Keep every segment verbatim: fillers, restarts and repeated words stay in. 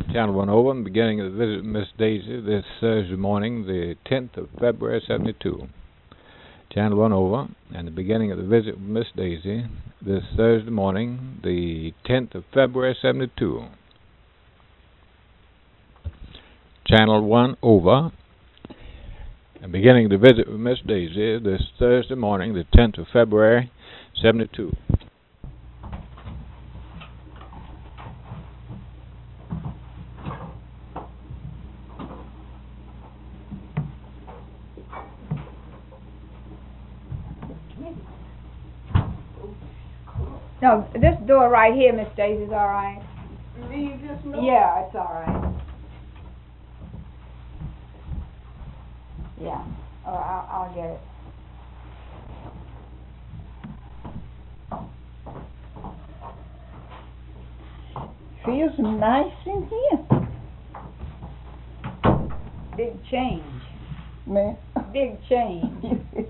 Channel one over, and beginning of the visit with Miss Daisy this Thursday morning, the tenth of February, seventy-two. Channel one over, and the beginning of the visit with Miss Daisy this Thursday morning, the tenth of February, seventy-two. Channel one over, and beginning of the visit with Miss Daisy this Thursday morning, the tenth of February, seventy-two. No, this door right here, Miss Daisy's all right. Leave this door? Yeah, it's all right. Yeah, oh, I'll, I'll get it. Feels nice in here. Big change. Man. Big change.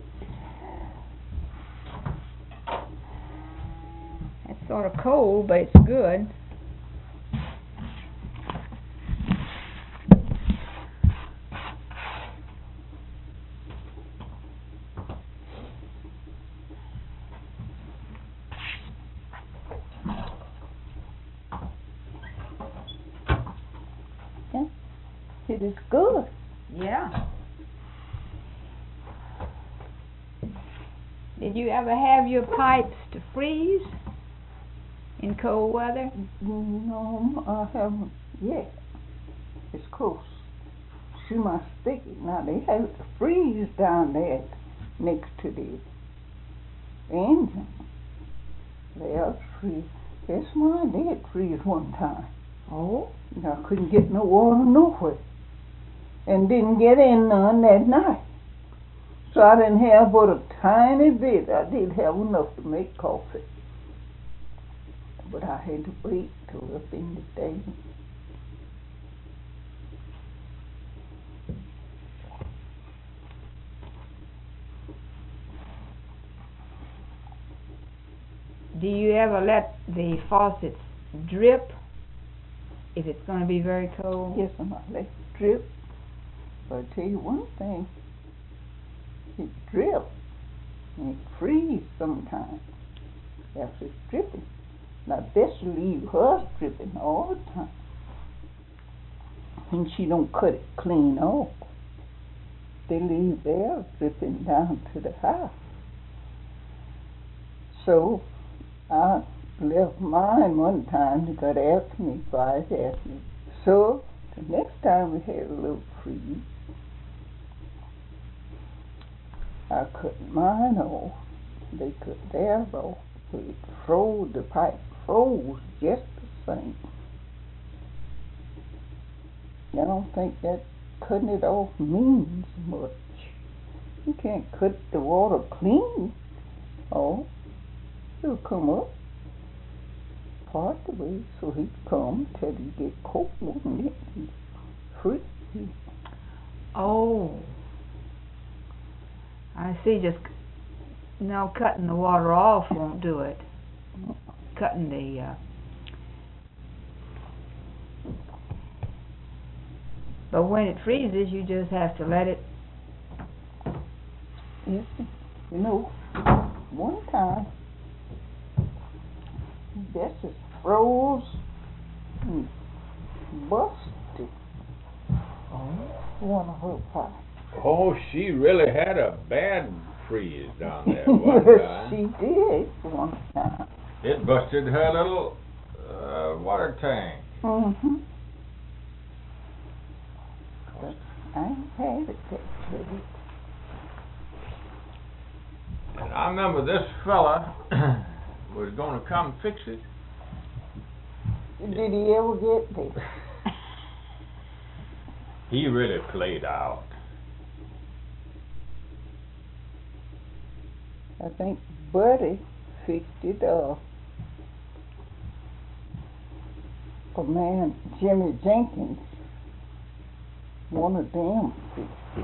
It's sort of cold, but it's good. Yeah. It is good. Yeah. Did you ever have your pipes to freeze in cold weather? No, I haven't yet. It's close. See my sticky. Now they have it to freeze down there next to the engine. They'll freeze. That's mine did freeze one time. Oh? I couldn't get no water nowhere. And didn't get in none that night. So I didn't have but a tiny bit. I did have enough to make coffee. But I had to wait till up in the day. Do you ever let the faucets drip if it's going to be very cold? Yes, and I let it drip. But I tell you one thing, it drips and it freezes sometimes after it's dripping. Now this leave her dripping all the time. And she don't cut it clean off. They leave theirs dripping down to the house. So I left mine one time. They got asked me, twice asked me. So the next time we had a little freeze, I cut mine off. They cut theirs off. So it froze, the pipe froze just the same. I don't think that cutting it off means much. You can't cut the water clean off. It'll come up part the way, so he'd come till he get cold and it freeze. Oh. I see. Just no, cutting the water off won't do it. Cutting the uh, but when it freezes, you just have to let it. Yes, you know, one time this is froze and busted. Oh. One of her pipes. Oh, she really had a bad freeze down there one Yes, time. she did one time. It busted her little uh, water tank. Mm-hmm. But I ain't had it that good. And I remember this fella was going to come fix it. Did he ever get there? He really played out. I think Buddy fixed it up. A man, Jimmy Jenkins, one of them fixed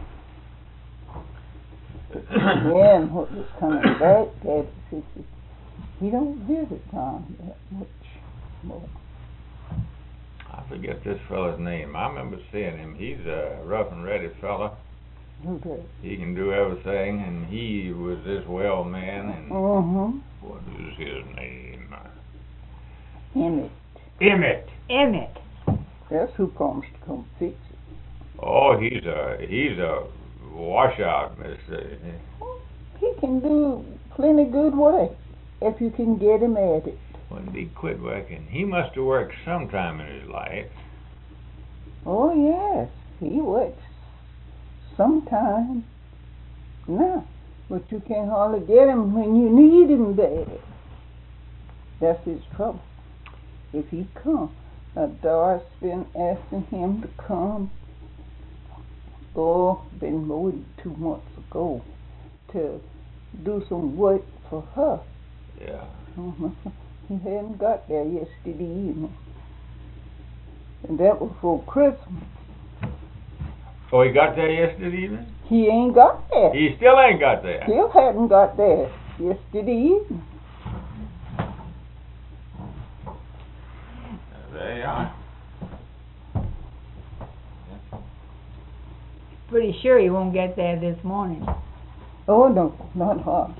it. Then what was coming back, Daddy said, he don't visit down that much more. I forget this fella's name. I remember seeing him. He's a rough and ready fella. Okay. He can do everything, and he was this well man, and Mm-hmm. what is his name? Emmett. Emmett. Emmett. That's who promised to come fix it. Oh, he's a he's a washout, Mister He can do plenty good work if you can get him at it. When did he quit working? He must have worked sometime in his life. Oh, yes. He works sometime now. But you can't hardly get him when you need him there. That's his trouble. If he come, now Doris been asking him to come. Oh, been more than two months ago to do some work for her. Yeah. Uh-huh. He hadn't got there yesterday evening. And that was for Christmas. Oh, he got there yesterday evening? He ain't got there. He still ain't got there. Still hadn't got there yesterday evening. There you are. Pretty sure he won't get there this morning. Oh, no, not hard.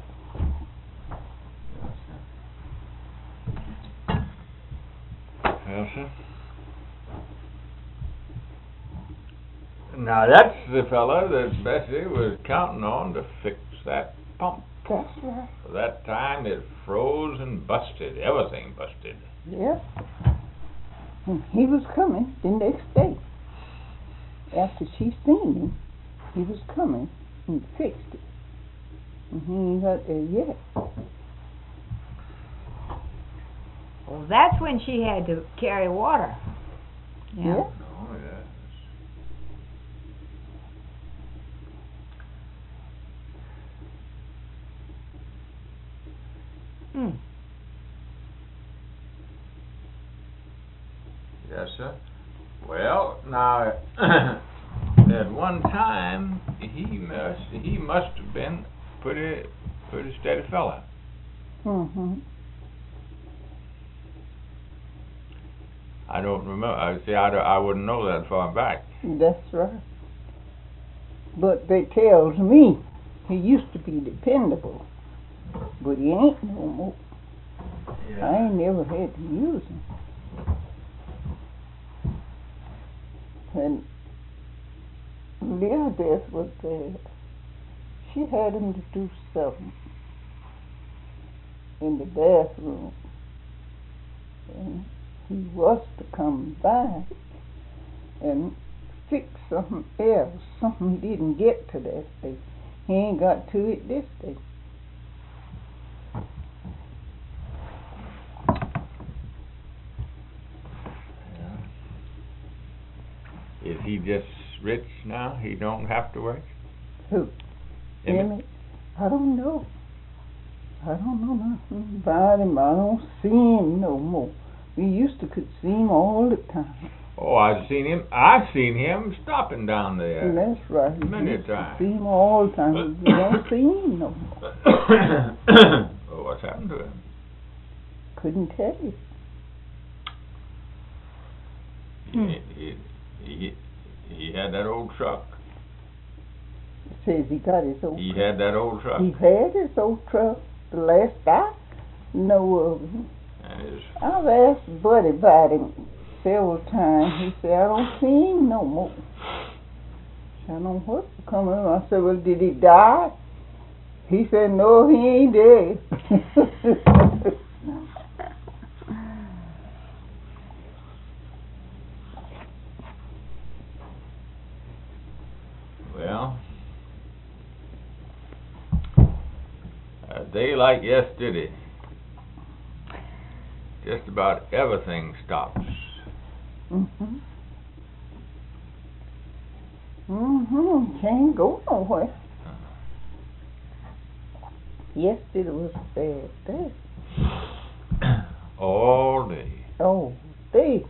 Well, sir. Now that's the fella that Bessie was counting on to fix that pump. That's right. For that time it froze and busted. Everything busted. Yeah. And he was coming the next day. After she seen him, he was coming and fixed it. And he ain't got there yet. Well, that's when she had to carry water. Yeah. Yeah. Oh, yes. Hmm. Yes, sir. Well, now, at one time, he must he must have been pretty pretty steady fella. Mm-hmm. I don't remember. I see. I, don't- I wouldn't know that far back. That's right. But they tells me he used to be dependable. But he ain't no more. I ain't never had to use him. And Elizabeth was there. She had him to do something in the bathroom. And he was to come back and fix something else, something he didn't get to that day. He ain't got to it this day. Is he just rich now? He don't have to work? Who? Emmett? Emmett? I don't know. I don't know nothing about him. I don't see him no more. We used to could see him all the time. Oh, I've seen him. I've seen him stopping down there. And that's right. We Many used to times. see him all the time. We don't see him no more. Oh, what's happened to him? Couldn't tell you. Hmm. He, he, he, he had that old truck. Says he got his old He truck. had that old truck. He had his old truck. The last I know of him. And his, I've asked Buddy about him several times. He said, I don't see him no more. I don't know what's coming on. I said, well, did he die? He said, no, he ain't dead. well, a day like yesterday, just about everything stops. Mm-hmm. Mm-hmm. Can't go nowhere. Yesterday was a bad day. All day. Oh, day.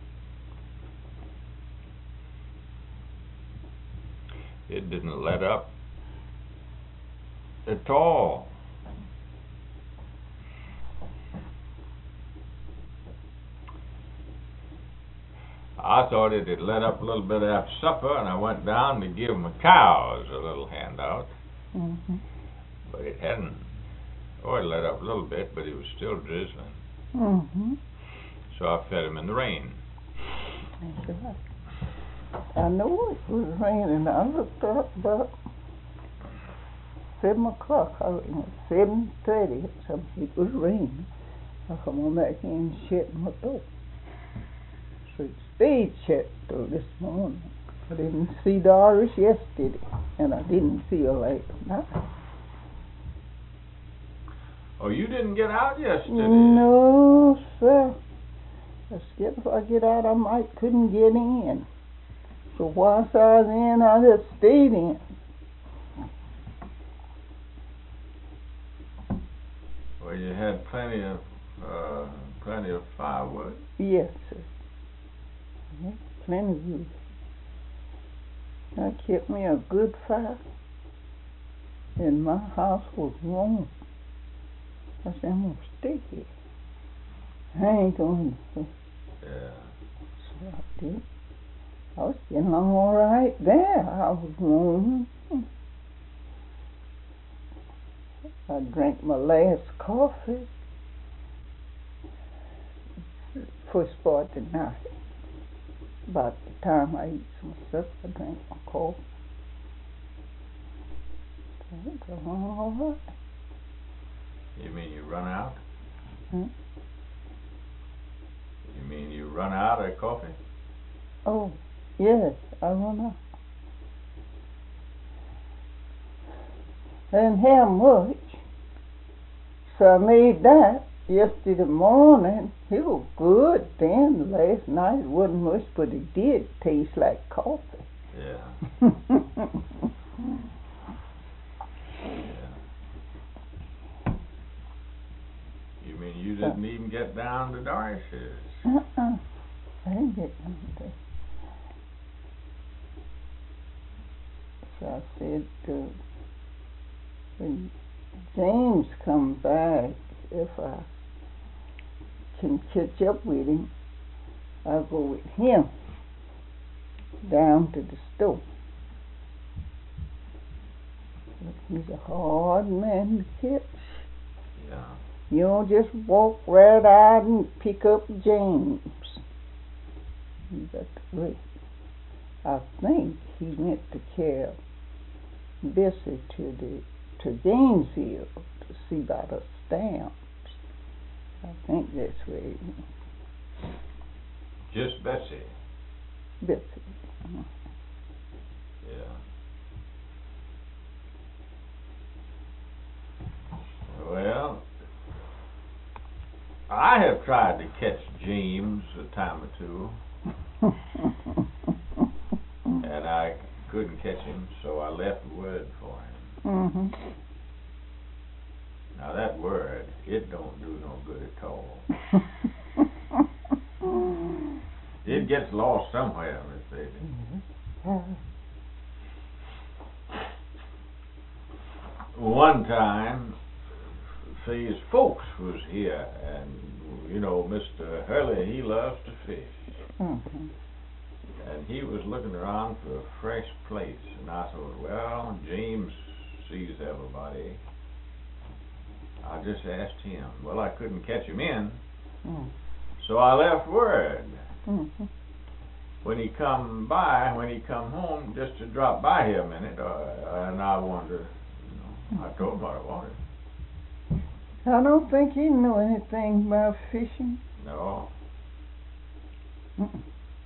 It didn't let up at all. I thought it had let up a little bit after supper, and I went down to give my cows a little handout, Mm-hmm. but it hadn't. Oh, it let up a little bit, but it was still drizzling. Mm-hmm. So I fed them in the rain. That's right. I know it was raining. I looked up about seven o'clock. I reckon seven thirty or something. It was raining. I come on back in and shut my door. So it stayed shut till this morning. I didn't see Doris yesterday, and I didn't see her last night. Oh, you didn't get out yesterday? No, sir. I scared if I get out, I might couldn't get in. So whilst I was in, I just stayed in. Well, you had plenty of uh, plenty of firewood. Yes, sir. Yeah, plenty of wood. I kept me a good fire, and my house was warm. I said, I'm gonna stay here. I ain't going to. Yeah. So I did. I was getting along all right there. I was warm. I drank my last coffee first part of the night. About the time I eat some supper, I drank my coffee. So it was all right. You mean you run out? Hmm? You mean you run out of coffee? Oh, yes, I run out. I didn't have much, so I made that yesterday morning. It was good then. Last night it wasn't much, but it did taste like coffee. Yeah. You mean you didn't even get down to Doris's? Uh-uh. I didn't get down there. So I said, uh, when James comes back, if I can catch up with him, I'll go with him down to the store. But he's a hard man to catch. Yeah. You don't just walk right out and pick up James. You got to wait. I think he went to carry Bessie to the to Gainesville to see about her stamps. I think that's where he went. Just Bessie? Bessie. Uh-huh. Yeah. Well, I have tried to catch James a time or two, and I couldn't catch him, so I left word for him. Mm-hmm. Now that word, it don't do no good at all. It gets lost somewhere, Miss Daisy. Mm-hmm. One time, Faye's folks was here, and you know, Mister Hurley, he loves to fish. Mm-hmm. And he was looking around for a fresh place, and I thought, well, James sees everybody. I just asked him. Well, I couldn't catch him in, Mm-hmm. so I left word. Mm-hmm. When he come by, when he come home, just to drop by here a minute, uh, and I wondered, you know, I told him what I wanted. I don't think he know anything about fishing. No. Mm-mm.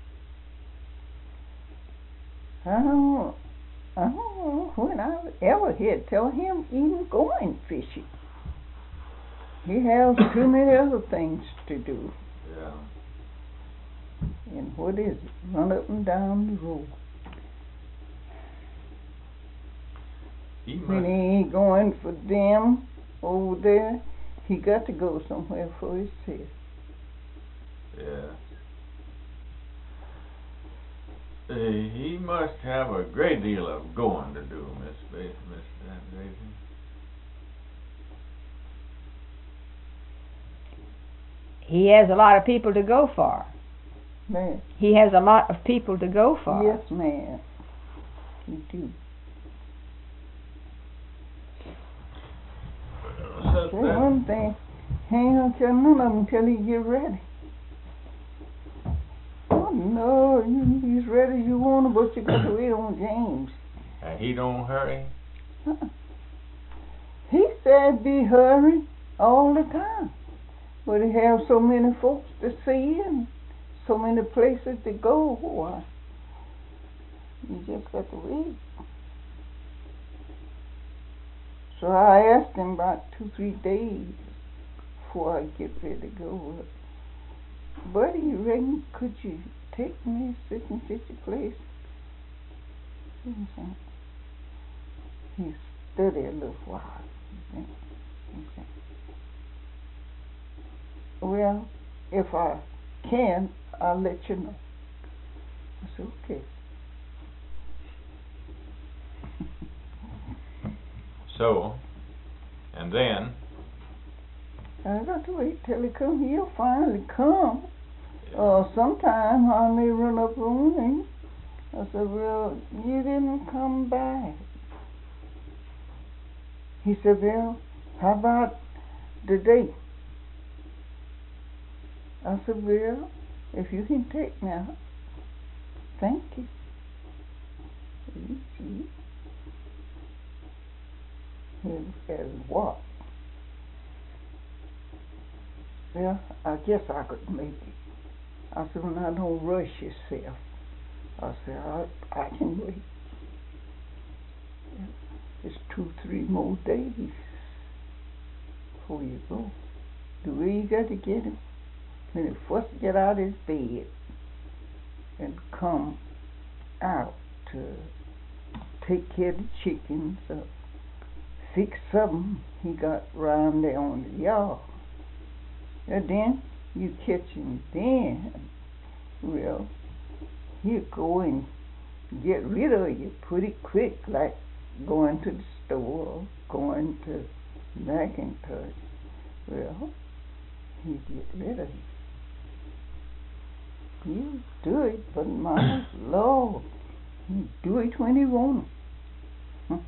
I don't, I don't know when I ever hear tell him even going fishing. He has too many other things to do. Yeah. And what is it? Run up and down the road. He When must. he ain't going for them over there, he got to go somewhere for himself. Yeah. Uh, he must have a great deal of going to do, Miss Bates, Miss Daisy. He has a lot of people to go for. ma'am. He has a lot of people to go for. Yes, ma'am. He do. So Say that- one thing, he ain't gonna tell none of them till he get ready. Oh no, you, he's ready as you want him, but you got to wait on James. And he don't hurry? Huh. He said be hurry all the time, but he have so many folks to see and so many places to go. Why? You just got to wait. So I asked him about two, three days before I get ready to go. Buddy, you reckon could you take me such and such a place? He said, he studied a little while. He said, well, if I can, I'll let you know. I said, okay. So, and then, I got to wait till he come. He'll finally come. Uh, sometime I may run up on him. I said, well, you didn't come back. He said, well, how about the date? I said, well, if you can take me out, thank you. You see? And, and what? Well, I guess I could make it. I said, well, now don't rush yourself. I said, I, I can wait. It's two, three more days before you go. The way you got to get him, when he first get out of his bed and come out to take care of the chickens or fix something he got round there on the yard. And then you catch him then, well, he'll go and get rid of you pretty quick, like going to the store, going to Macintosh. Well, he get rid of you. You do it, but my Lord, he do it when he want him. Huh?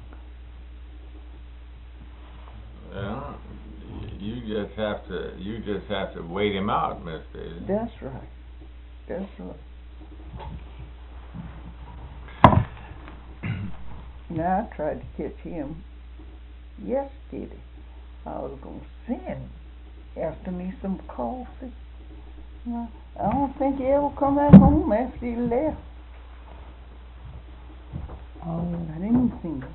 well, you just have to, you just have to wait him out, Miss Daisy. That's right. That's right. Now I tried to catch him yesterday. I was going to send after me some coffee. Well, I don't think he ever come back home after he left. Oh, I didn't see him.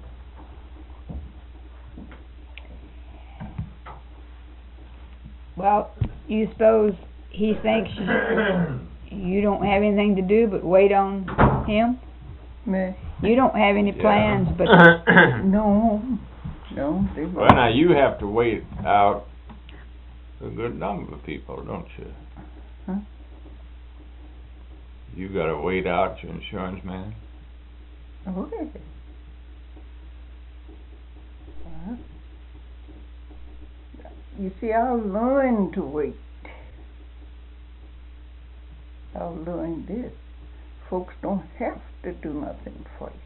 Well, you suppose he thinks you, you don't have anything to do but wait on him? Me? You don't have any Yeah. plans, but No. No. They Well, now you have to wait out a good number of people, don't you? Huh? You gotta wait out your insurance man. Okay. Uh, you see, I'll learn to wait. I'll learn this. Folks don't have to do nothing for you.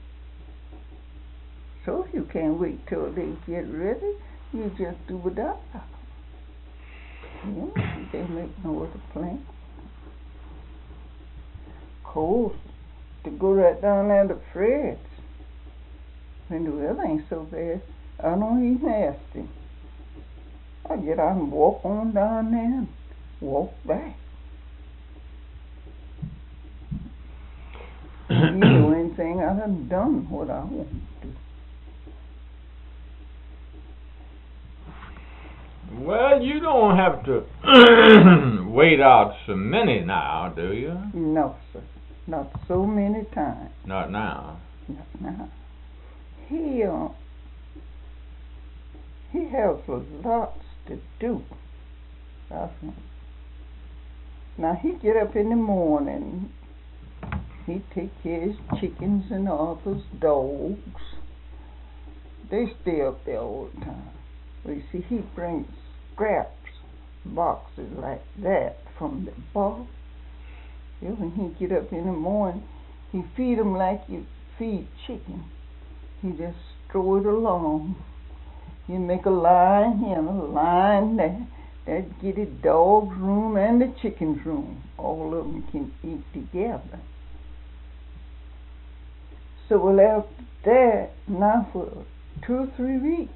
So if you can't wait till they get ready, you just do without them. You know, you can't make no other plan. Cold to go right down there to Fred's. When the weather ain't so bad, I don't even ask him. I get out and walk on down there and walk back. You know anything, I done done what I want to do. Well, you don't have to wait out so many now, do you? No, sir. Not so many times. Not now. Not now. He, uh, he has lots to do. That's him. Now, he get up in the morning. He take care of his chickens and Arthur's dogs. They stay up there all the time. But you see, he brings scraps, boxes like that from the box Yeah, when he get up in the morning, he feed 'em like you feed chicken. He just throw it along. You make a line here and a line there. That get the dog's room and the chicken's room. All of 'em can eat together. So well after that, now for two or three weeks,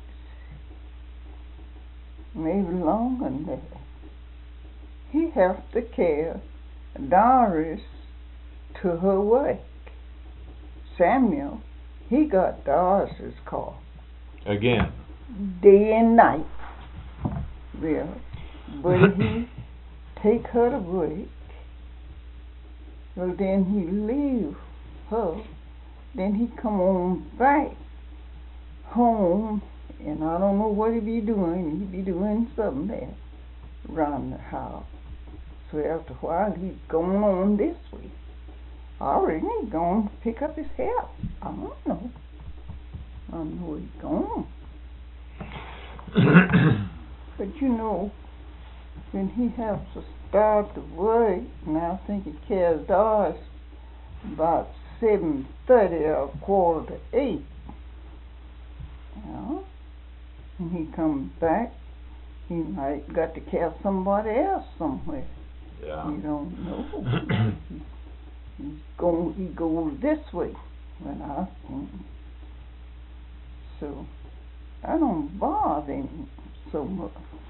maybe longer than that, he has to carry Doris to her work. Samuel, he got Doris's car. Again. Day and night. Well, but he take her to work. Well, then he leave her. Then he come on back home, and I don't know what he be doing. He be doing something there around the house. So after a while, he's going on this way. I reckon he's going to pick up his help. I don't know. I don't know where he's going. But you know, when he has to start to work, and I think he carries Doris about seven thirty or quarter to eight. Yeah. And he comes back, he might got to carry somebody else somewhere. Yeah. You don't know. he, he's going, he goes this way when I see him. So I don't bother him so much.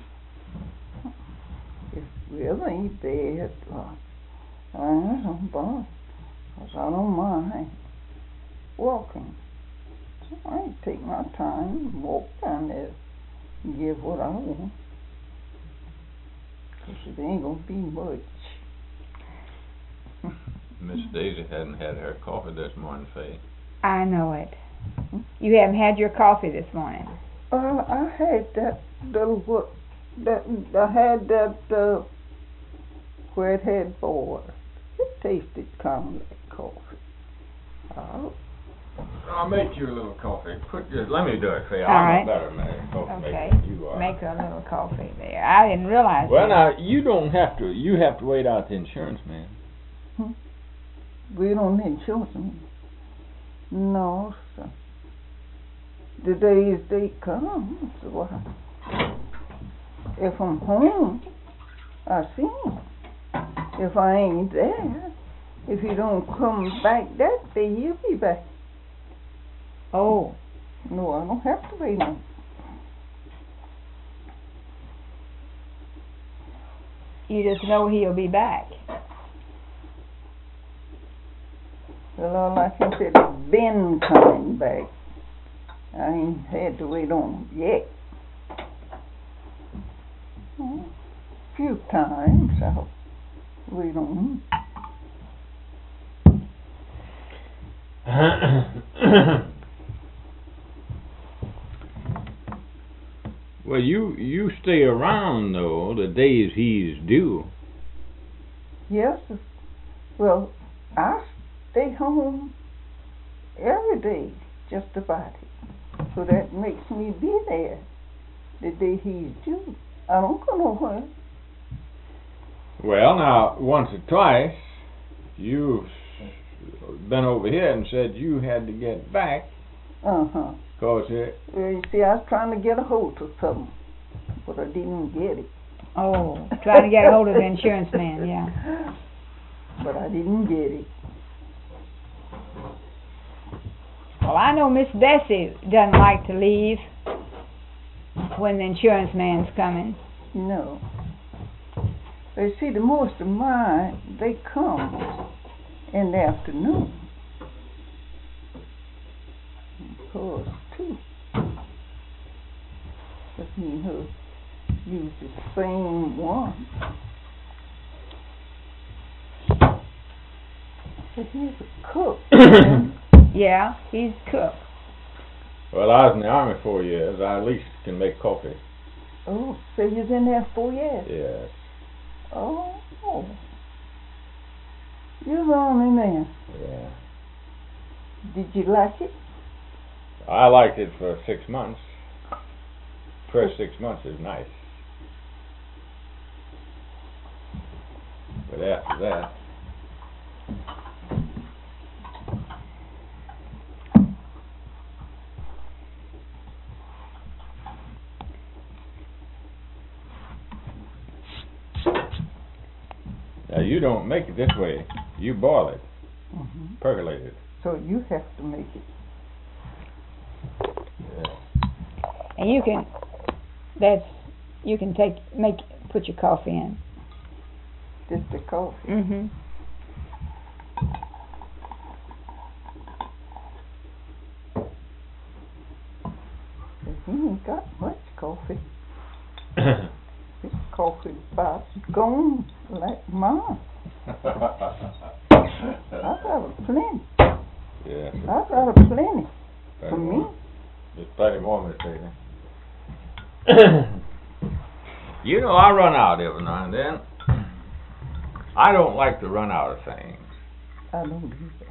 If really ain't bad, I don't bother. Cause I don't mind walking. So I take my time and walk down there and get what I want. Cause it ain't gonna be much. Miss Daisy hadn't had her coffee this morning, Faye. I know it. You haven't had your coffee this morning. Uh, I had that little what that I had that uh, where it had boiled. It tasted kind of like coffee. Oh. I'll make you a little coffee. Put just let me do it, Faye. All I'm right. a better man, coffee Okay. maker than you are. Make a little coffee there. I didn't realize Well, that. now you don't have to. You have to wait out the insurance man. Hmm. We don't need children. No, sir. The days they come, so I, if I'm home, I see him. If I ain't there, if he don't come back that day, he'll be back. Oh. No, I don't have to wait on. You just know he'll be back. Well, all I can say is Ben coming back. I ain't had to wait on him yet. A few times I'll wait on him. Well, you you stay around though the days he's due. Yes. Well, I stay home every day, just about it. So that makes me be there the day he's due. I don't go nowhere. Well, now once or twice you've been over here and said you had to get back. Uh huh. Cause it. Well, you see, I was trying to get a hold of something, but I didn't get it. Oh, trying to get a hold of the insurance man, yeah. But I didn't get it. Well, I know Miss Bessie doesn't like to leave when the insurance man's coming. No. But you see, the most of mine, they come in the afternoon. Of course, too. But you know, use the same one. But he's a cook. Yeah, he's cook. Well, I was in the army four years. I at least can make coffee. Oh, so you've been there four years? Yes. Oh. You're the army man. Yeah. Did you like it? I liked it for six months. First six months is nice. But after that, Now you don't make it this way. You boil it, Mhm. percolate it. So you have to make it. Yeah. And you can, that's, you can take, make, put your coffee in. Just the coffee. Mm-hmm. He ain't got much coffee. His coffee's about gone like mine. I've got a plenty. Yeah. I've got a plenty for Plenty me. more. There's plenty more, Miss Daisy. You know, I run out every now and then. I don't like to run out of things. I don't do that.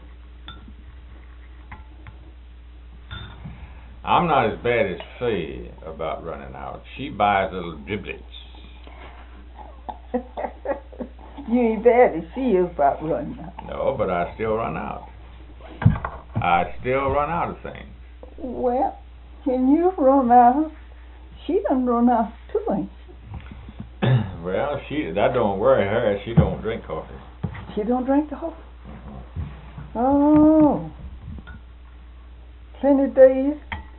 I'm not as bad as Faye about running out. She buys little driblets. You ain't bad as she is about running out. No, but I still run out. I still run out of things. Well, when you run out, she done run out too, ain't Well, she that don't worry her. She don't drink coffee. she? She don't drink coffee. Oh, plenty days.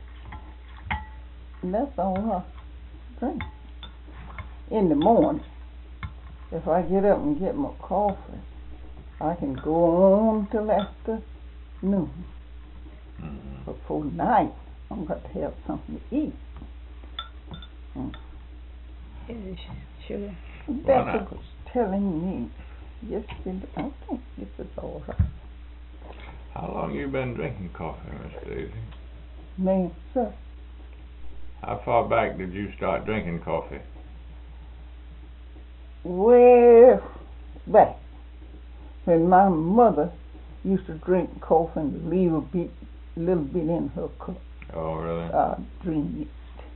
And that's all I drink in the morning. If I get up and get my coffee, I can go on till afternoon. Mm-hmm. Before night, I'm got to have something to eat. Mm. Sugar. Becca was telling me yesterday, I think this is all right. How long you been drinking coffee, Miss Daisy? Man, sir, How far back did you start drinking coffee? way back when my mother used to drink coffee and leave a bit, little bit in her cup. Oh, really? I drink it.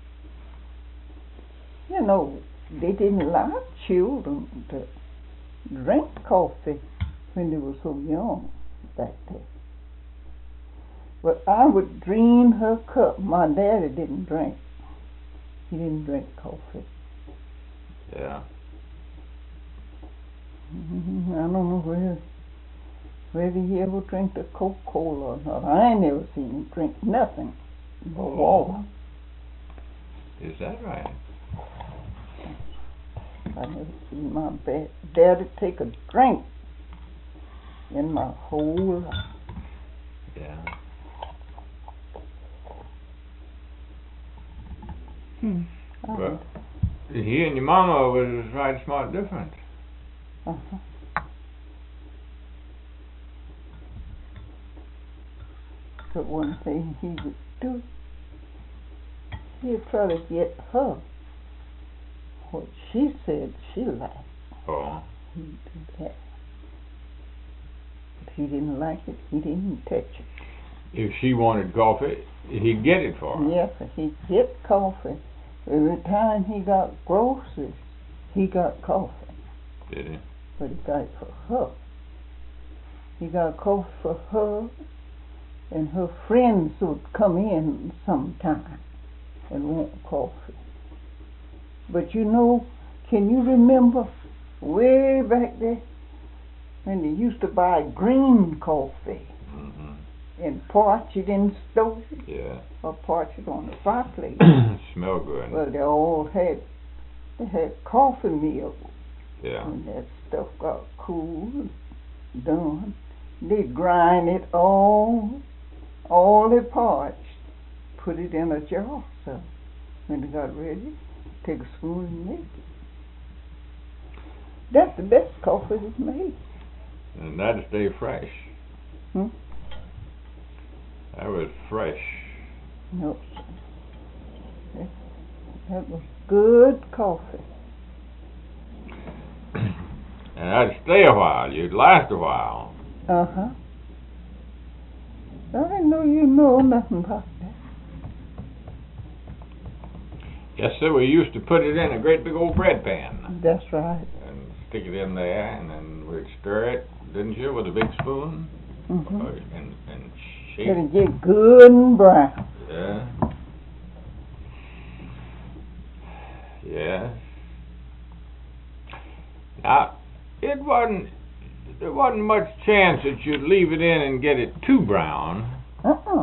You know, they didn't allow children to drink coffee when they were so young back then. But I would drain her cup. My daddy didn't drink. He didn't drink coffee. Yeah. Mm-hmm. I don't know whether, whether he ever drank the Coca-Cola or not. I ain't never seen him drink nothing but water. Is that right? I never seen my ba- daddy take a drink in my whole life. Yeah. Hmm. Well, he and your mama was right smart different. Uh-huh. But one thing he would do, he'd try to get her what she said she liked. Oh. He'd do that. If he didn't like it, he didn't touch it. If she wanted coffee, he'd get it for her. Yes, he'd get coffee. Every time he got groceries, he got coffee. Did he? But he got it for her. He got coffee for her, and her friends would come in sometime and want coffee. But you know, can you remember way back there when they used to buy green coffee Mm-hmm. and parch it in the stove Yeah. or parch it on the fireplace? Smell good. Well, they all had they had coffee mills. Yeah. When that stuff got cool, done, they grind it all, all it parched, put it in a jar. So when it got ready, take a spoon and make it. That's the best coffee that's made. And that'd stay fresh. Hmm? That was fresh. No, sir. That, that was good coffee. And that'd stay a while. You'd last a while. Uh huh. I didn't know you know nothing about that. Yes, sir. We used to put it in a great big old bread pan That's right. and stick it in there, and then we'd stir it, didn't you, with a big spoon, Mm-hmm. uh, and and shake. It'll get good and brown. Yeah. Yeah. Now, it wasn't, there wasn't much chance that you'd leave it in and get it too brown. Uh-uh.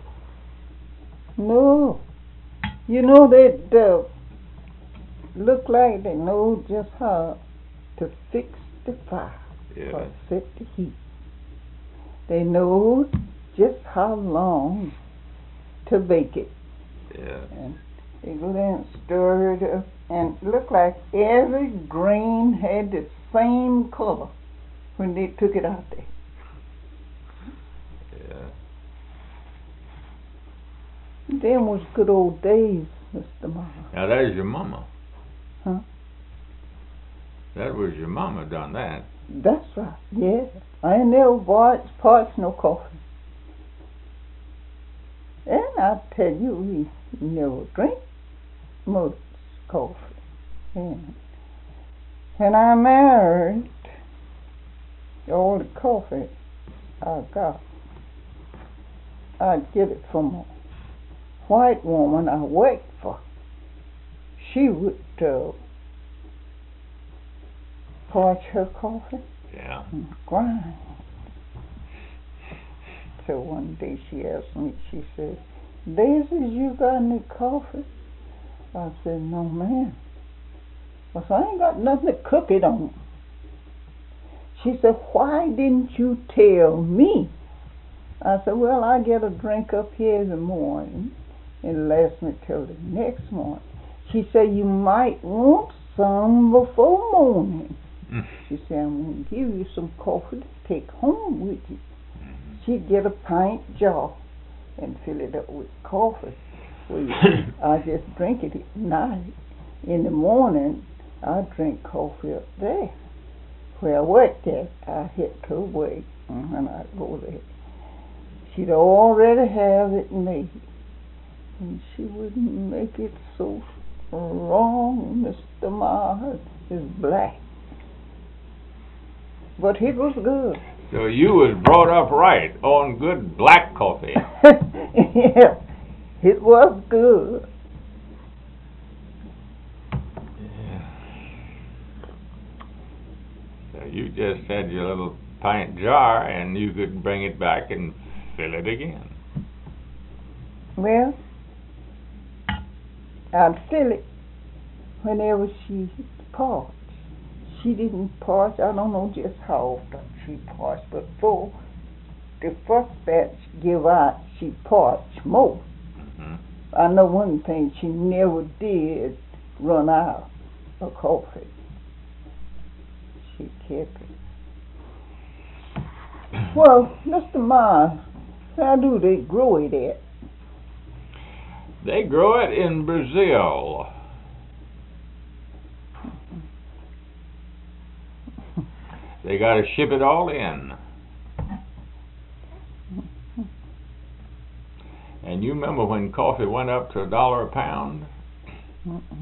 No. You know, they uh, look like they know just how to fix the fire Yeah. or set the heat. They know just how long to bake it. Yeah. And they go there and stir it up, and look like every grain had the same color when they took it out there. Yeah. Them was good old days, Mister Mama. Now there's your mama. Huh? That was your mama done that. That's right, yeah. I ain't never bought parts no coffee. And I tell you, we never drink much coffee. And when I married, all the coffee I got, I'd get it from a white woman I worked for. She would uh, parch her coffee Yeah. and grind. So one day she asked me, she said, Daisy, you got any coffee? I said, no, ma'am. I said, I ain't got nothing to cook it on. She said, why didn't you tell me? I said, well, I get a drink up here in the morning and it lasts me till the next morning. She said, you might want some before morning. Mm. She said, I'm going to give you some coffee to take home with you. She'd get a pint jar and fill it up with coffee. Well, I just drink it at night. In the morning, I drink coffee up there. Where I worked at, I hit her way and I go there. She'd already have it made. And she wouldn't make it so strong, Mister Mars, is black. But it was good. So you was brought up right on good black coffee. Yeah, it was good. Yeah. So you just had your little pint jar and you could bring it back and fill it again. Well, I'd fill it whenever she parched. She didn't parch, I don't know just how often she parched, but for the first batch give out, she parched more. Mm-hmm. I know one thing, she never did run out of coffee. She kept it. Well, Mister Mars, how do they grow it at? They grow it in Brazil. They got to ship it all in. And you remember when coffee went up to a dollar a pound? Mm-mm.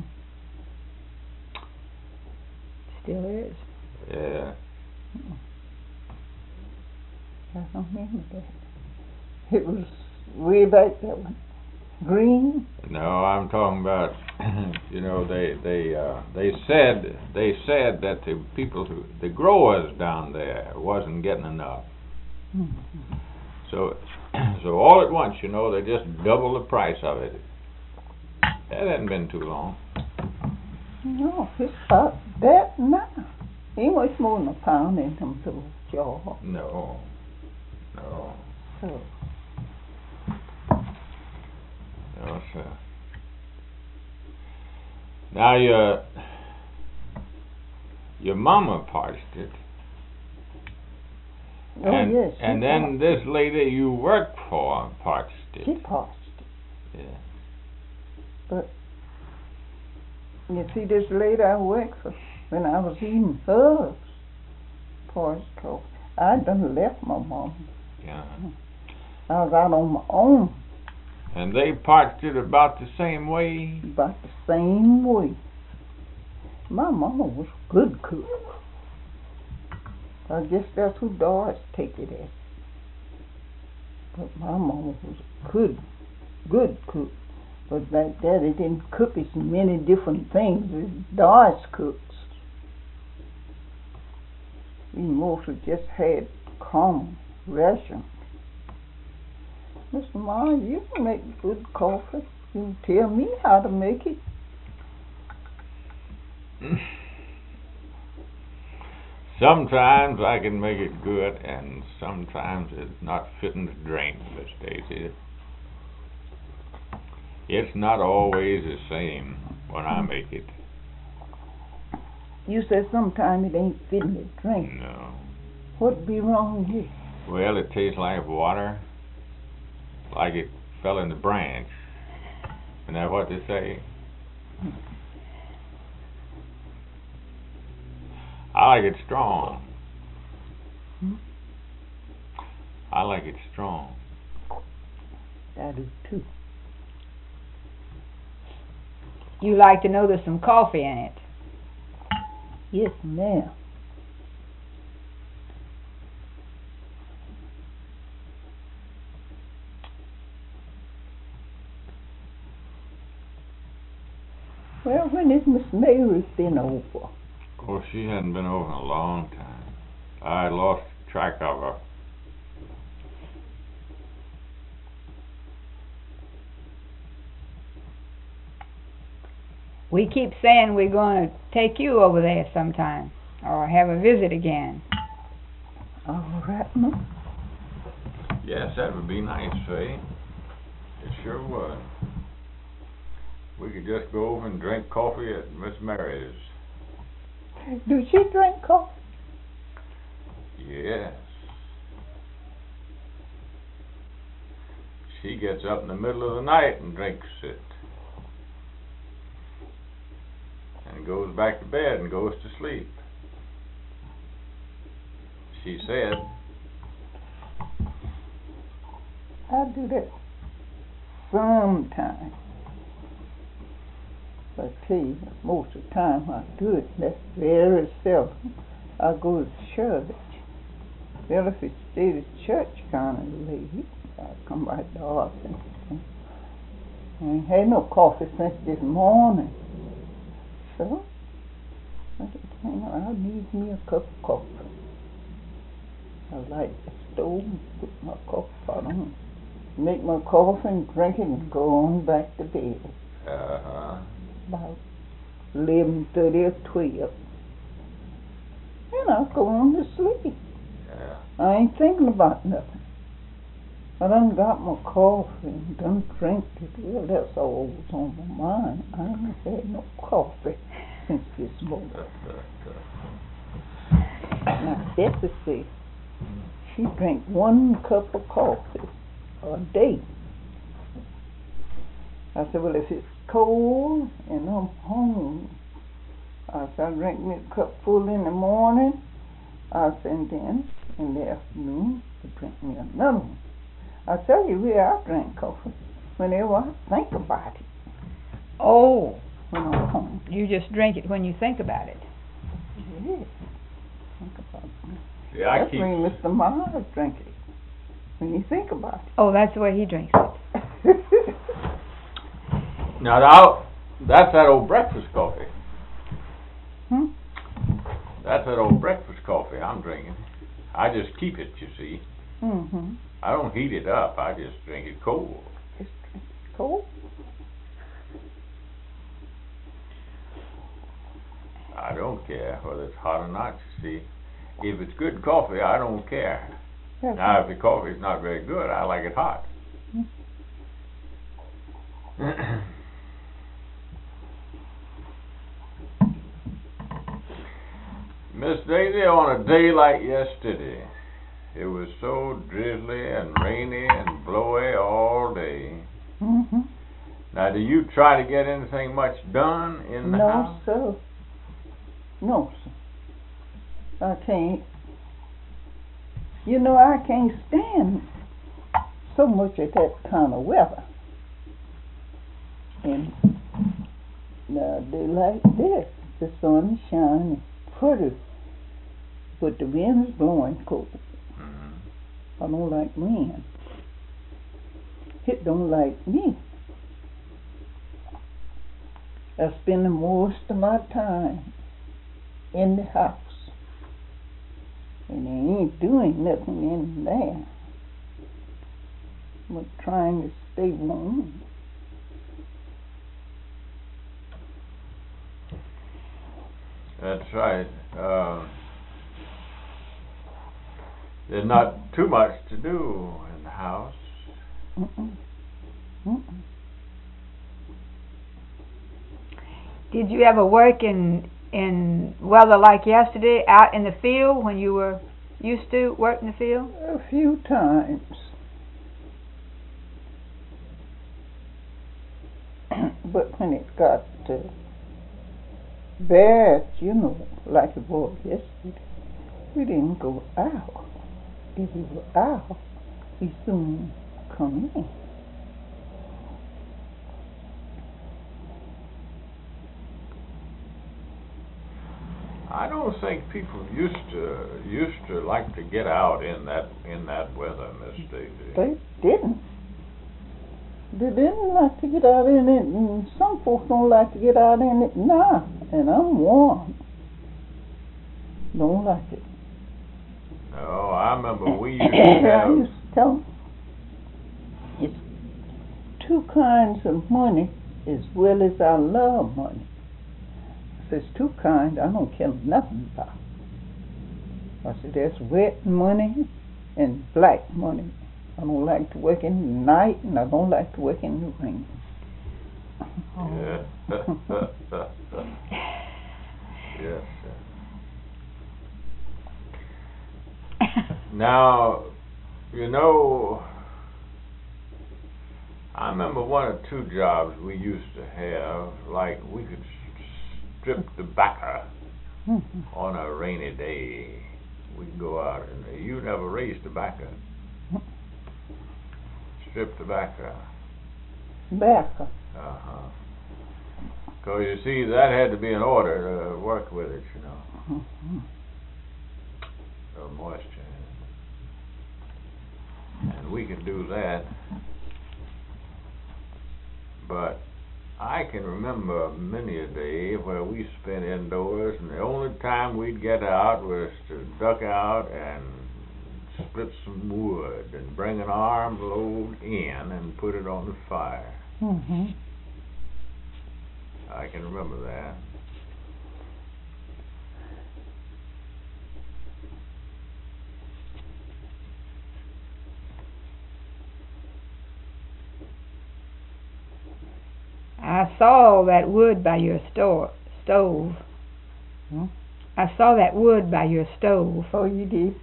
Still is. Yeah. I don't remember that. It was way back that one. Green? No, I'm talking about. You know, they they uh, they said they said that the people who the growers down there wasn't getting enough. Mm-hmm. So so all at once, you know, they just doubled the price of it. That hadn't been too long. No, it's about that now. Ain't much more than a pound in them little jar. No, no, So, no, sir. Now your your mama parched it, oh and yes, she and then parched this lady you worked for parched it. it. She parched it. Yeah. But you see, this lady I worked for, when I was eating hers, parched coffee. I done left my mama. Yeah. I was out on my own. And they parched it about the same way. About the same way. My mama was a good cook. I guess that's who Doris take it as. But my mama was a good, good cook. But back there they didn't cook as many different things as Doris cooks. We mostly just had common rations. Mister Miles, you can make good coffee. You can tell me how to make it. Sometimes I can make it good, and sometimes it's not fitting to drink, Miss Daisy. It's not always the same when I make it. You said sometimes it ain't fitting to drink. No. What'd be wrong with it? Well, it tastes like water, like it fell in the branch. Isn't that what they say? I like it strong. Hmm? I like it strong. I do too. You like to know there's some coffee in it. Yes, ma'am. Well, when has Miss Mary been over? Oh, she hadn't been over in a long time. I lost track of her. We keep saying we're going to take you over there sometime, or have a visit again. All right, ma'am. Yes, that would be nice, Faye. It sure would. We could just go over and drink coffee at Miss Mary's. Do she drink coffee? Yes. She gets up in the middle of the night and drinks it. And goes back to bed and goes to sleep. She said. I do that sometimes. But I tell you, most of the time I do it, that's very seldom. I go to church. Well, if it stays at church kind of late, I come right dark and I ain't had no coffee since this morning. So, I just think I need me a cup of coffee. I light the stove and put my coffee pot on, make my coffee and drink it and go on back to bed. Uh-huh. About eleven thirty or twelve. And I go on to sleep. Yeah. I ain't thinking about nothing. I done got my coffee and done drank it. Well, that's all was on my mind. I ain't had no coffee since this morning. Now, Bessie said she drank one cup of coffee a day. I said, well, if it's cold and I'm home, I said, I drink me a cup full in the morning. I said, and then in the afternoon, I drink me another one. I tell you where I drink coffee, whenever I think about it. Oh, When I'm home. you just drink it when you think about it. Yes. Think about it. Yeah, I That's keep. when Mister Miles drink it. When you think about Oh, that's the way he drinks it. it. Now, now, that's that old breakfast coffee. Hmm? That's that old breakfast coffee I'm drinking. I just keep it, you see. Mm-hmm. I don't heat it up. I just drink it cold. It's cold. I don't care whether it's hot or not, you see. If it's good coffee, I don't care. Yes. Now, if the coffee's not very good, I like it hot. Miss Daisy, on a day like yesterday, it was so drizzly and rainy and blowy all day. Mm-hmm. Now, do you try to get anything much done in the No, house? sir. No, sir. I can't. You know, I can't stand so much of that kind of weather. And now, a day like this, the sun is shining pretty, but the wind is blowing cold. Mm-hmm. I don't like wind. It don't like me. I spend most of my time in the house. And they ain't doing nothing in there but trying to stay warm. That's right. Uh, there's not too much to do in the house. Mm-mm. Mm-mm. Did you ever work in in weather like yesterday out in the field when you were used to work in the field? A few times. But when it got uh, bad, you know, like it was yesterday, we didn't go out. If we were out, we soon come in. I don't think people used to used to like to get out in that in that weather, Miss Daisy. They didn't. They didn't like to get out in it, and some folks don't like to get out in it now. And I'm warm. Don't like it. No, I remember we used to I have. used to tell them, it's two kinds of money as well as I love money. If it's two kinds, I don't care nothing about. I said, there's wet money and black money. I don't like to work in the night, and I don't like to work in the rain. Yeah. Yes. Now, you know, I remember one or two jobs we used to have, like we could strip tobacco on a rainy day. We could go out and you never raised tobacco. Strip tobacco. Tobacco. Uh-huh. Because you see, that had to be in order to work with it, you know. Mm-hmm. The moisture. And we can do that. But I can remember many a day where we spent indoors, and the only time we'd get out was to duck out and split some wood and bring an armload in and put it on the fire. Mm-hmm. I can remember that. I saw that wood by your store, stove. Hmm? I saw that wood by your stove. Oh, you did?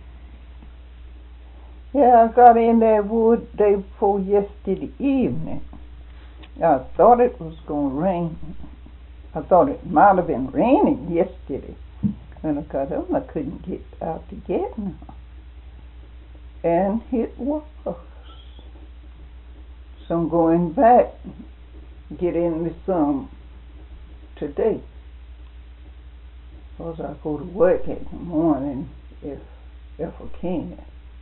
Yeah, I got in that wood day before yesterday evening. I thought it was going to rain. I thought it might have been raining yesterday. When I got home, I couldn't get out to get now. And it was. So I'm going back, get in the sun today. Because I go to work in the morning if, if I can.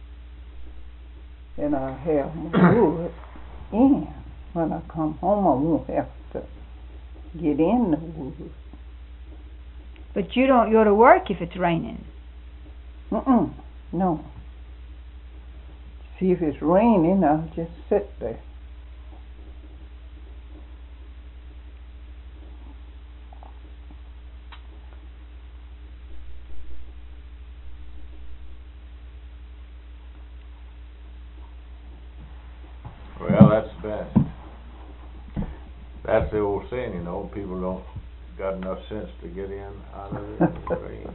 And I have my wood in. When I come home, I won't have to get in the wood. But you don't go to work if it's raining. Mm-mm, no. See, if it's raining, I'll just sit there. Well, that's best. That's the old saying, you know, people don't got enough sense to get in out of the rain.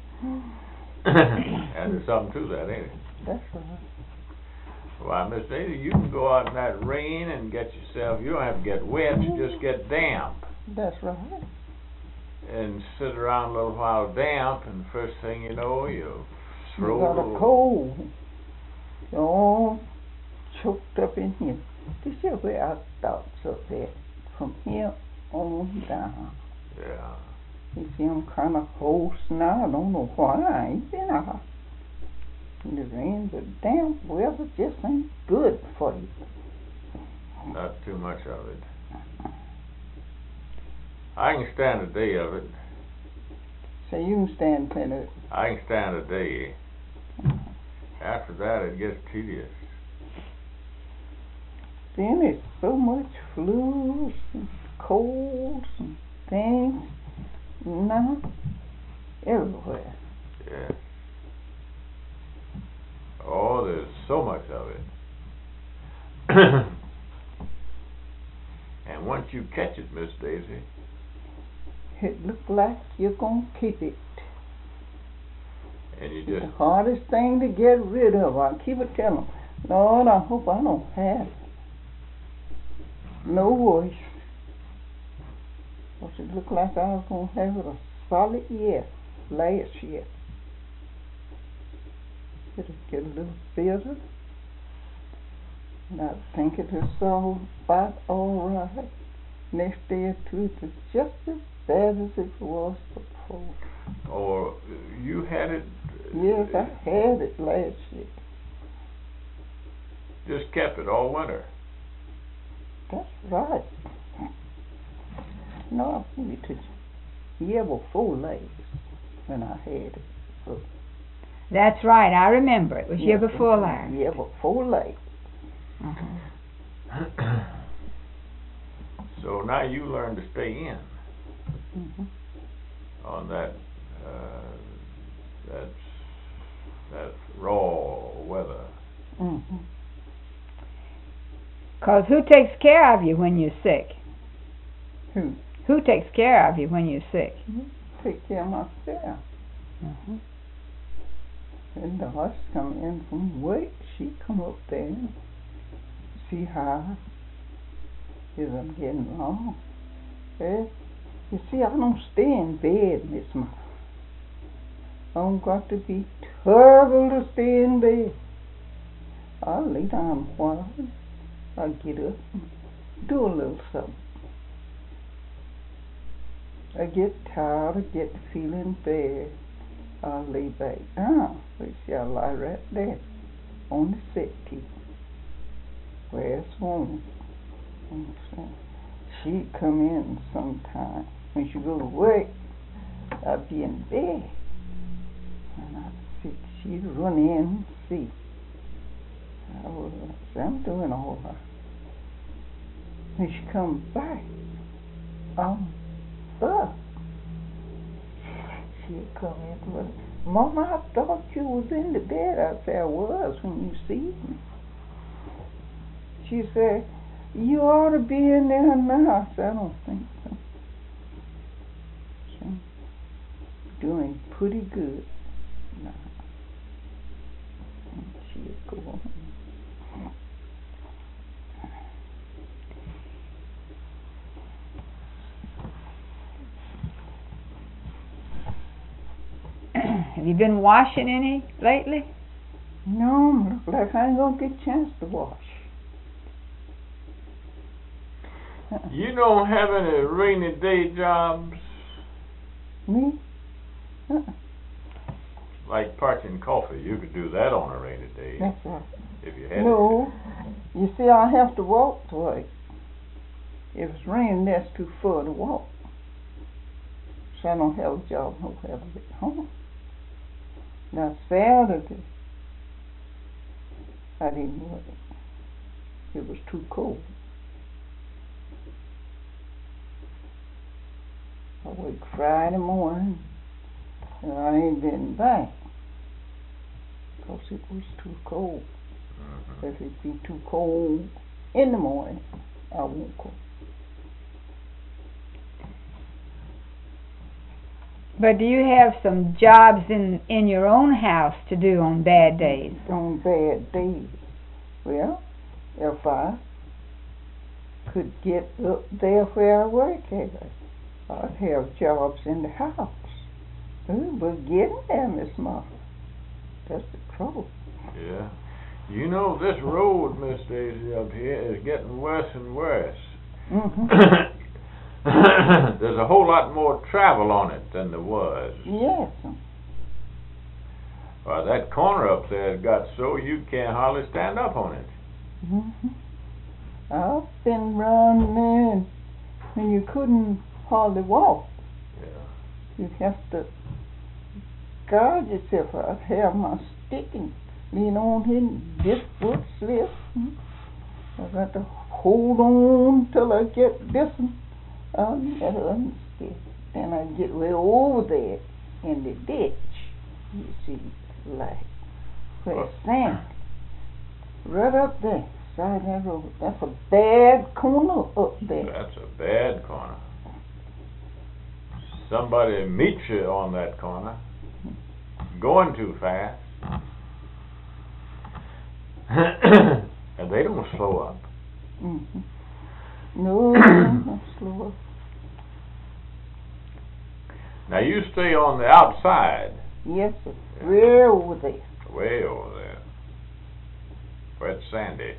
And there's something to that, ain't it? That's right. Why, Miss Daisy, you can go out in that rain and get yourself, you don't have to get wet, you just get damp. That's right. And sit around a little while damp, and the first thing you know, you throw You got a cold. You're all choked up in here. This is where our thoughts are at. From here on down. Yeah. You see, I'm kind of hoarse now. I don't know why. I ain't been out. And the rain, the damp weather just ain't good for you. Not too much of it. I can stand a day of it. So you can stand plenty. I can stand a day. After that, it gets tedious. Then it's so much flus and colds and things. Now, everywhere. Yeah. Oh, there's so much of it. And once you catch it, Miss Daisy, It looks like you're going to keep it. and you The just, hardest thing to get rid of. I keep it telling them, Lord, I hope I don't have it. No worries. Because it looked like I was going to have it a solid year last year. It'll get a little bitter. And I think it is all about all right. Next day or two, it was just as bad as it was before. or you had it. Yes, I had it last year. Just kept it all winter. That's right. No, I'll give it to you. Year before last when I had it. So, That's right, I remember. It was year yeah, before last. Year before last. Uh-huh. So now you learn to stay in Mm-hmm. on that. Uh, that's that raw weather. Mm-hmm. Because who takes care of you when you're sick? Who? Who takes care of you when you're sick? Take care of myself. Uh-huh. And the horse come in from work. She come up there and see how is I'm getting along. Eh? You see, I don't stay in bed, Miss Ma. I'm got to be terrible to stay in bed. I'll lay down a while. I'll get up and do a little something. I get tired, I get feeling bad. I'll lay back down. We see, I lie right there on the settee where it's warm. She'd come in sometime. When she go to work, I'd be in bed. And I'd see, she'd run in and see. I was, I'm doing all right. When she comes back, I'm up. She'd come in and Mama, I thought you was in the bed. I said, I was when you see me. She said, you ought to be in there now. I said, I don't think so. So, doing pretty good now. And she'd go on. Have you been washing any lately? No, look like I ain't gonna get a chance to wash. You don't have any rainy day jobs Me? Uh-uh. like parching coffee. You could do that on a rainy day That's right. if you had No, you see, I have to walk to work. If it's raining, that's too far to walk. So I don't have a job nowhere to get home. Now Saturday, I didn't work. It was too cold. I worked Friday morning, and I ain't been back because it was too cold. Mm-hmm. If it be too cold in the morning, I won't go. But do you have some jobs in, in your own house to do on bad days? On bad days. Well, if I could get up there where I work at, I'd have jobs in the house. Ooh, but getting there, Miss Martha, that's the trouble. Yeah. You know, this road, Miss Daisy, up here is getting worse and worse. Mm-hmm. There's a whole lot more travel on it than there was. Yes. Well, that corner up there got so you can't hardly stand up on it. Mm-hmm. I've been round there and you couldn't hardly walk. Yeah. You'd have to guard yourself. I'd have my stick and lean on him. This foot slips. I got to hold on till I get this one on the other stick. Then I get way over there in the ditch. You see, like where it's sand. Right up there, side of that road. That's a bad corner up there. That's a bad corner. Somebody meets you on that corner, going too fast, and they don't slow up. Mm-hmm. No, not slow up. Now you stay on the outside. Yes, sir. Yeah. Way over there. Way over there. Where it's sandy.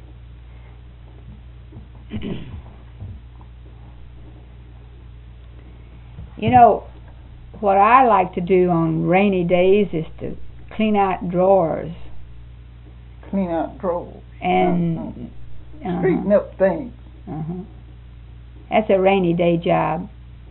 You know, what I like to do on rainy days is to clean out drawers Clean out drawers. and uh-huh. uh-huh, Straighten up things. uh-huh. That's a rainy day job.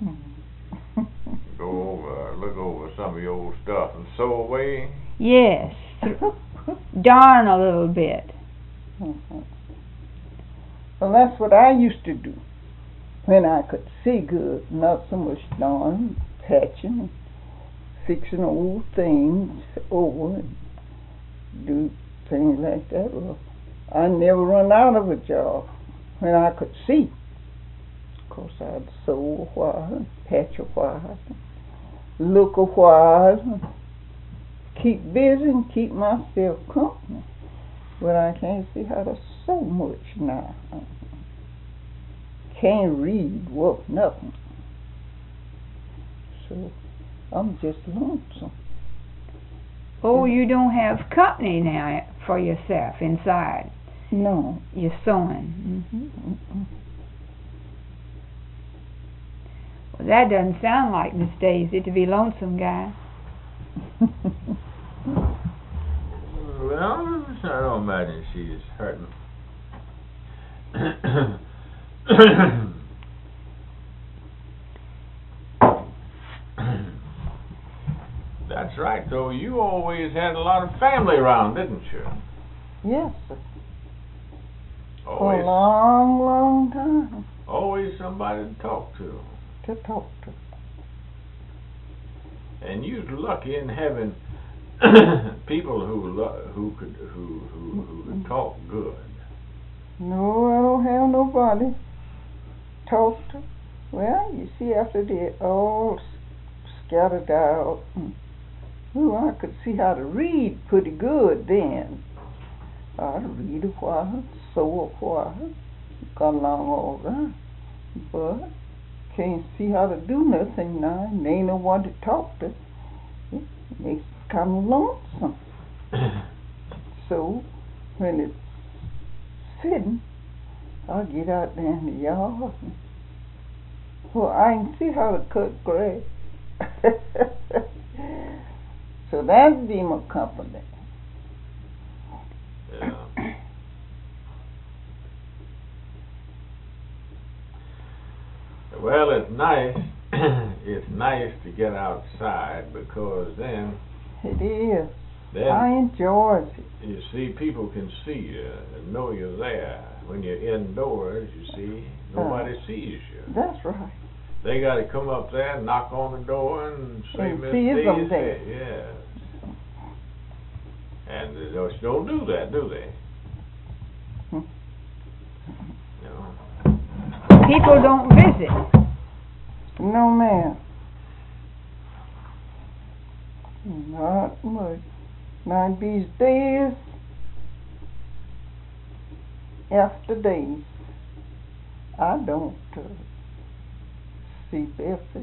Go over, look over some of your old stuff and sew away. Yes, darn a little bit. Mhm. Well, that's what I used to do when I could see good, not so much darn, patching, and fixing old things over and do things like that. Well, I never run out of a job when I could see. Of course, I'd sew a while, and patch a while, and look a while, and keep busy and keep myself company. But I can't see how to sew much now. Can't read, work, nothing. So I'm just lonesome. Oh, you don't have company now for yourself inside. No. You're sewing. Mm-hmm. Mm-mm. Well, that doesn't sound like Miss Daisy to be lonesome, guy. Well, I don't imagine she's hurting. That's right, though. You always had a lot of family around, didn't you? Yes, sir. For a Always, long, long time always somebody to talk to. to talk to. And you're lucky in having people who lo- who could who who who could talk good. No, I don't have nobody talk to. Well, you see, after they're all s- scattered out, mm, ooh, I could see how to read pretty good then. I'd read a while, sew a while, got along all right. But can't see how to do nothing now, and ain't no one to talk to. It makes it kind of lonesome. So, when it's sitting, I'll get out there in the yard. And, well, I can see how to cut grass. So that'd be my company. Yeah. Well, it's nice. It's nice to get outside because then, It is. then I enjoy it. you see people can see you and know you're there. When you're indoors, you see nobody Uh, sees you. That's right. They got to come up there and knock on the door and say, And Miss see Daisy. them there. Yes. And they don't don't do that, do they? Hmm. You know. People don't visit. No, ma'am. Not much. Not these days, after days, I don't uh, see Bessie.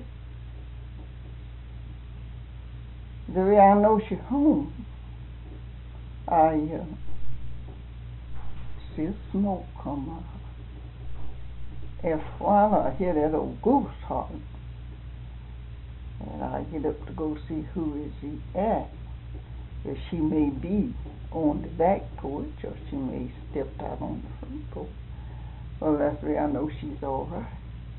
The way I know she's home, I uh, see a smoke come out. After a while, I hear that old goose hollering, and I get up to go see who is he at. If she may be on the back porch, or she may step out on the front porch. Well, that's the way I know she's all right.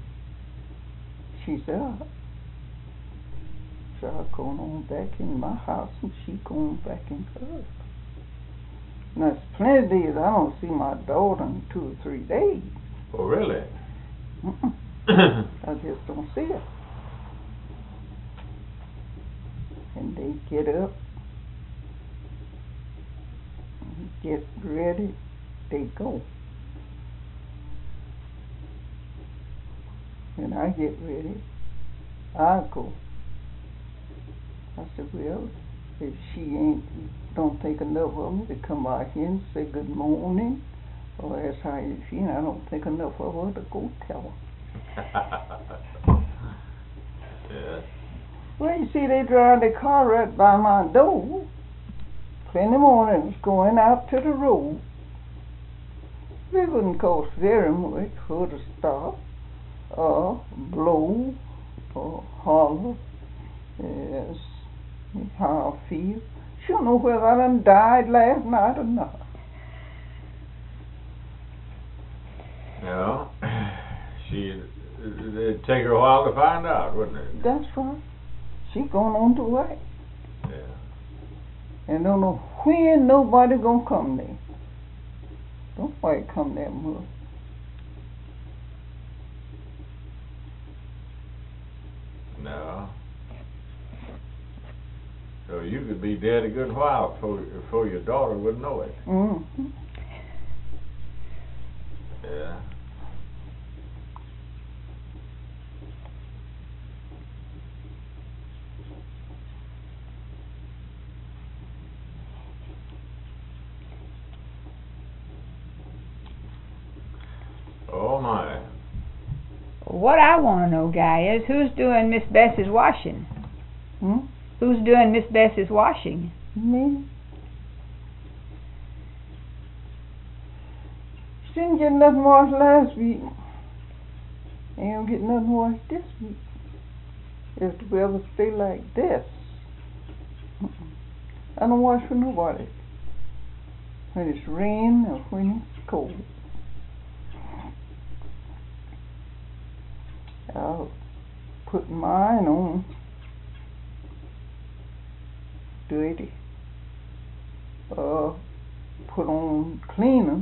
She's up. So I going on back in my house, and she going back in hers. Now, there's plenty of days I don't see my daughter in two or three days. Oh, really? Mm-mm. I just don't see her. And they get up, get ready, they go. When I get ready, I go. I said, well, if she ain't, don't think enough of me to come out here and say good morning, or ask how you feel, I don't think enough of her to go tell her. Yeah. Well, you see, they drive their car right by my door. Plenty mornings going out to the road. It wouldn't cost very much for her to stop, or blow, or holler. Yes, how I feel. She don't know whether I done died last night or not. No. She, it'd take her a while to find out, wouldn't it? That's right. She going on to work. Yeah. And don't know when nobody gonna come there. Nobody come that much. No. So you could be dead a good while before, before your daughter would know it. Mm-hmm. Yeah. Oh my. What I want to know, Guy, is who's doing Miss Bessie's washing? Hmm? Who's doing Miss Bessie's washing? Me? She didn't get nothing washed last week. Ain't gonna get nothing washed this week. If the weather stay like this. Mm-mm. I don't wash for nobody. When it's rain or when it's cold. I'll put mine on dirty. Uh, put on cleaners.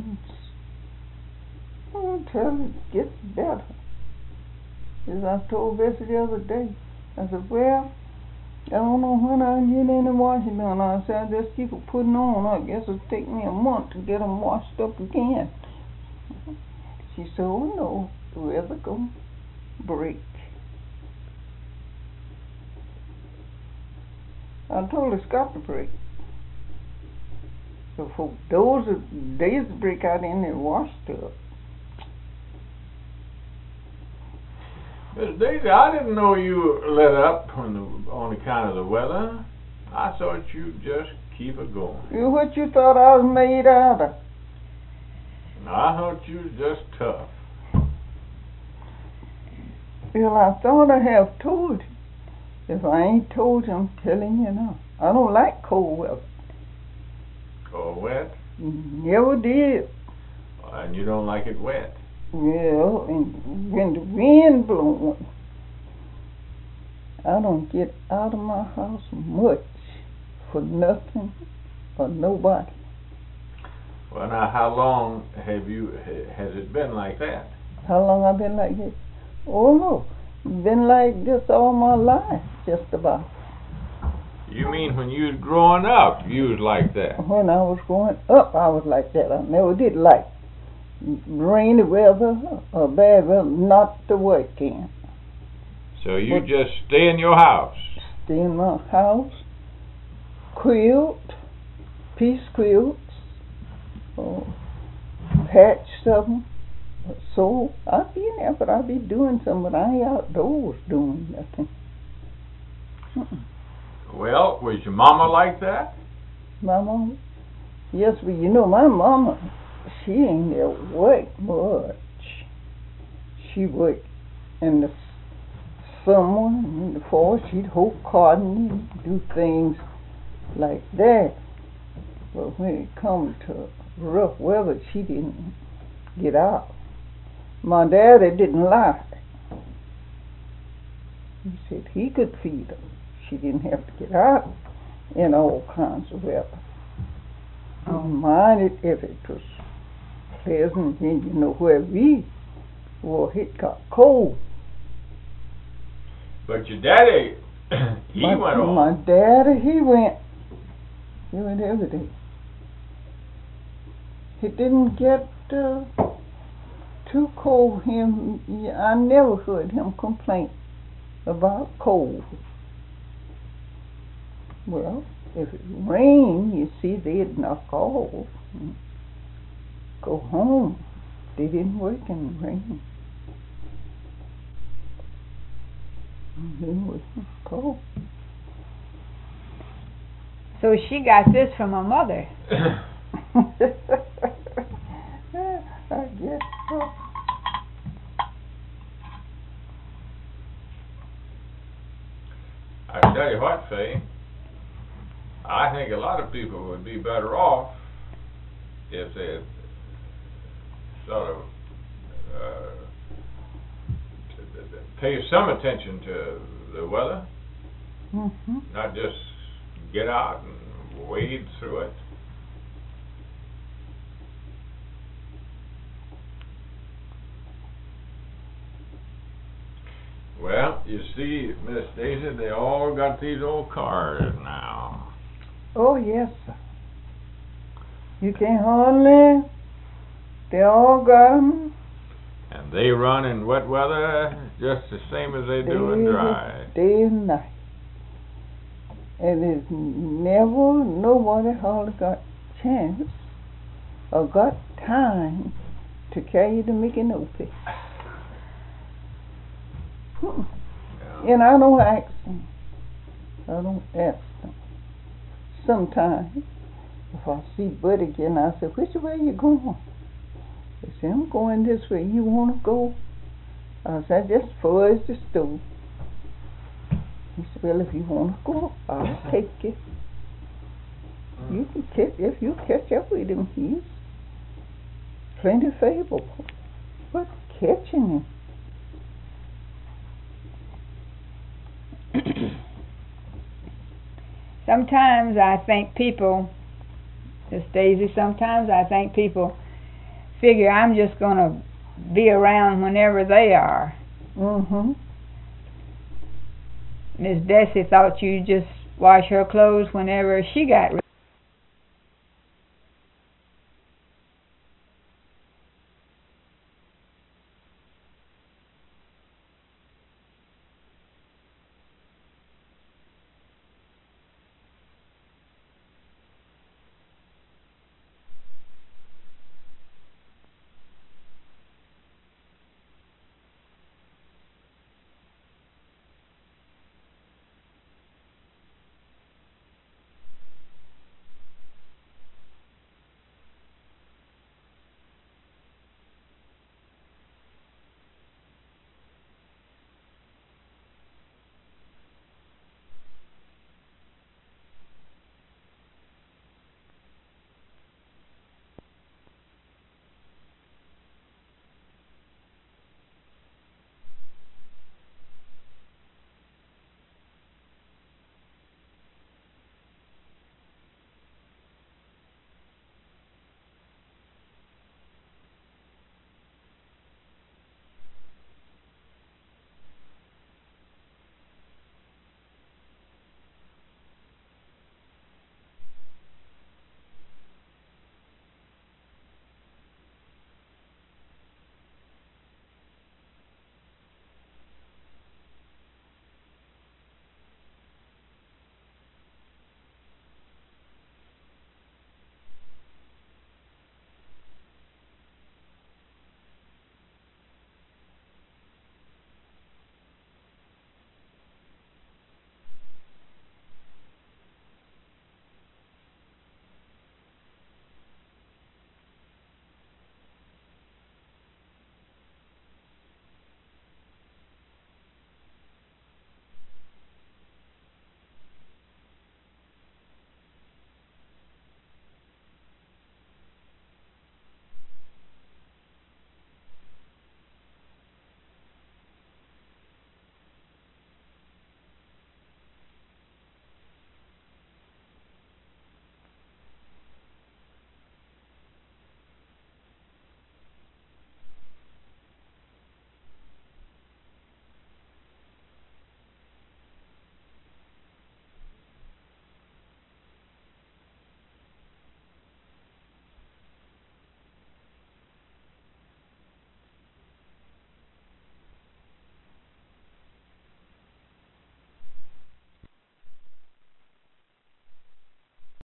I'll tell it gets better. As I told Bessie the other day, I said, well, I don't know when I'll get any washing done. I said, I just keep it putting on. I guess it'll take me a month to get them washed up again. She said, oh no, the weather gonna break. I told her it's got to break. So for those days to break out in there washed up. Miss Daisy, I didn't know you were let up on the on account of the weather. I thought you'd just keep it going. You what you thought I was made out of? I thought you was just tough. Well, I thought I have told you. If I ain't told you, I'm telling you now. I don't like cold weather. Cold wet? Never did. And you don't like it wet? Well, and when the wind blowing, I don't get out of my house much for nothing or nobody. Well, now, how long have you, has it been like that? How long I been like this? Oh, no. Been like this all my life, just about. You mean when you was growing up, you was like that? When I was growing up, I was like that. I never did like rainy weather or bad weather, not to work in. So you But just stay in your house? Stay in my house, quilt, piece quilts, or patch something. So I'll be in there, but I'll be doing something, but I ain't outdoors doing nothing. Mm-mm. Well, was your mama like that? My mama? Yes, but you know, my mama, she ain't there work much. She worked in the summer and in the fall. She'd hoe cotton and do things like that. But when it come to rough weather, she didn't get out. My daddy didn't like it. He said he could feed her. She didn't have to get out in all kinds of weather. I wouldn't mind it if it was pleasant, and you know where we were, it got cold. But your daddy, he my, went on. My daddy, he went, he went every day. It didn't get uh, too cold. Him, I never heard him complain about cold. Well, if it rained, you see, they'd knock off and go home. They didn't work in the rain. They worked in the cold. So she got this from her mother. I guess so. I tell you what, Faye, I think a lot of people would be better off if they sort of uh, pay some attention to the weather, Mm-hmm. not just get out and wade through it. Well, you see, Miss Daisy, they all got these old cars now. Oh, yes, sir. You can hardly, they all got 'em. And they run in wet weather just the same as they do in dry. Day and night. And there's never nobody hardly got chance or got time to carry the Mickey-Nopey. Yeah. And I don't ask them. I don't ask them. Sometimes, if I see Bud again, I say, which way you going? They say, I'm going this way. You want to go? I said, just far as the stove. He said, well, if you want to go, I'll take you. You can catch, if you catch up with him, he's plenty favorable. But catching him, Sometimes I think people, Miss Daisy, sometimes I think people figure I'm just going to be around whenever they are. mm-hmm. Miss Desi thought you just wash her clothes whenever she got